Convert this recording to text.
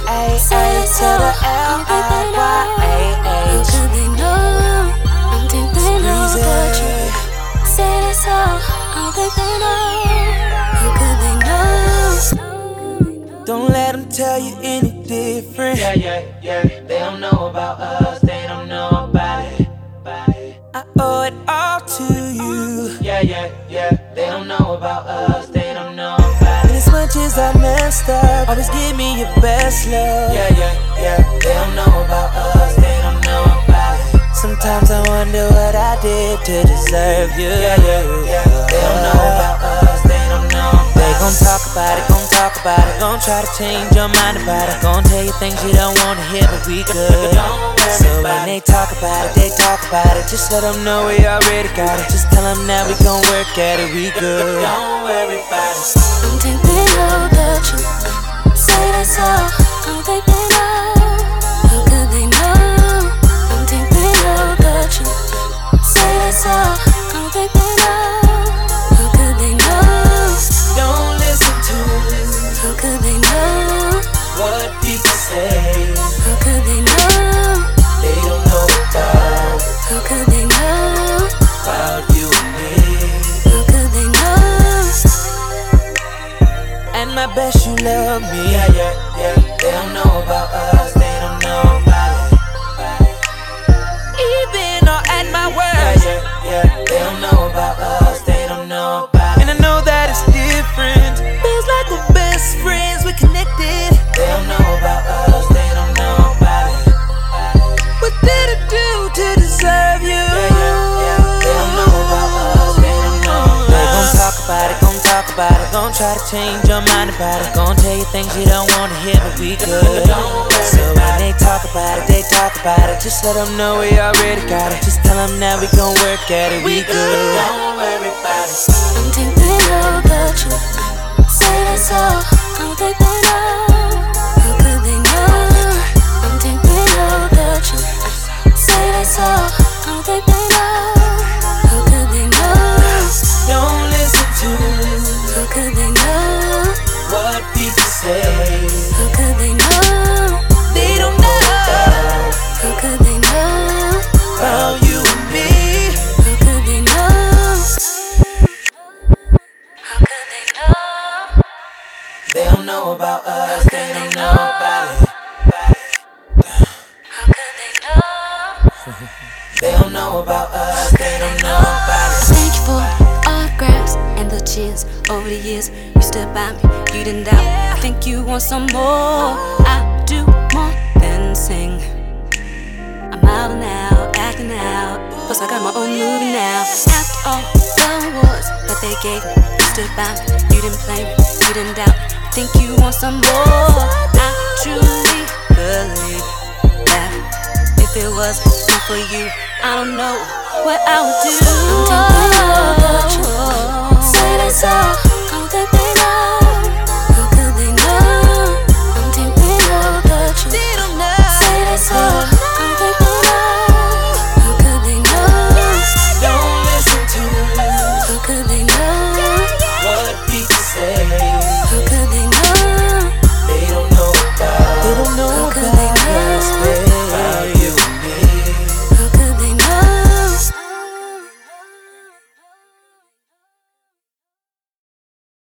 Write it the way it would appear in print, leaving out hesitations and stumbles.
A to the L-I-Y-A-H. How could they know? Don't think they know the truth. Say they saw, don't think they know. How could they know? Don't let them tell you any different. Yeah. They don't know about us, they don't know about it. I owe it all to you. Yeah. They don't know about us, they don't know about it. And as much as I messed up, always give me your best love. Yeah. They don't know about us, they don't know about it. Sometimes I wonder what I did to deserve you. Yeah. They don't know about us, they don't know about it. They gon' talk about it, gon' try to change your mind about it. Gon' tell you things you don't wanna hear, but we good. So when they talk about it, just let them know we already got it. Just tell them that we gon' work at it, we good. Don't worry about it. Don't think they know the truth. Say they saw, don't think they know. How could they know? Don't think they know the truth. Say they saw, don't think they know. How could they know? Don't listen to How could they know? what people say. How could they know? They don't know about How could they know? you and me. How could they know? And my best you love me. Yeah. They don't know about us, they don't know about it. Even or at my worst. Yeah. They don't know about us, they don't know about it. And I know that it's different. Feels like we're best friends, we're connected. They don't know about us, they don't know about it. What did I do to deserve you? Yeah. They don't know about us, they don't know about They gon' us. talk about it, gon' try to change your mind about it. Gon' tell you things you don't wanna hear, but we good. So when they talk about it, just let them know we already got it. Just tell them that we gon' work at it, we good. Don't worry about it. Don't think they know the truth. Say they saw, don't think they know. How could they know? Don't think they know the truth. Say they saw, don't think they know. How could they know? Don't listen to How could they know? What people say. How could they know? they don't know How could they know? about you and me. How could they know? How could they know? They don't know about us, they don't know about it. How could they know? They don't know about us, they don't know about it. Thank you for autographs and the cheers over the years. You stood by me, you didn't doubt. I think you want some more. I do more than sing. I'm out and out, acting out. Plus I got my own movie now. After all the awards that they gave me, you stood by me, you didn't play me, you didn't doubt. I think you want some more. I truly believe that if it was not for you, I don't know what I would do. Say they saw.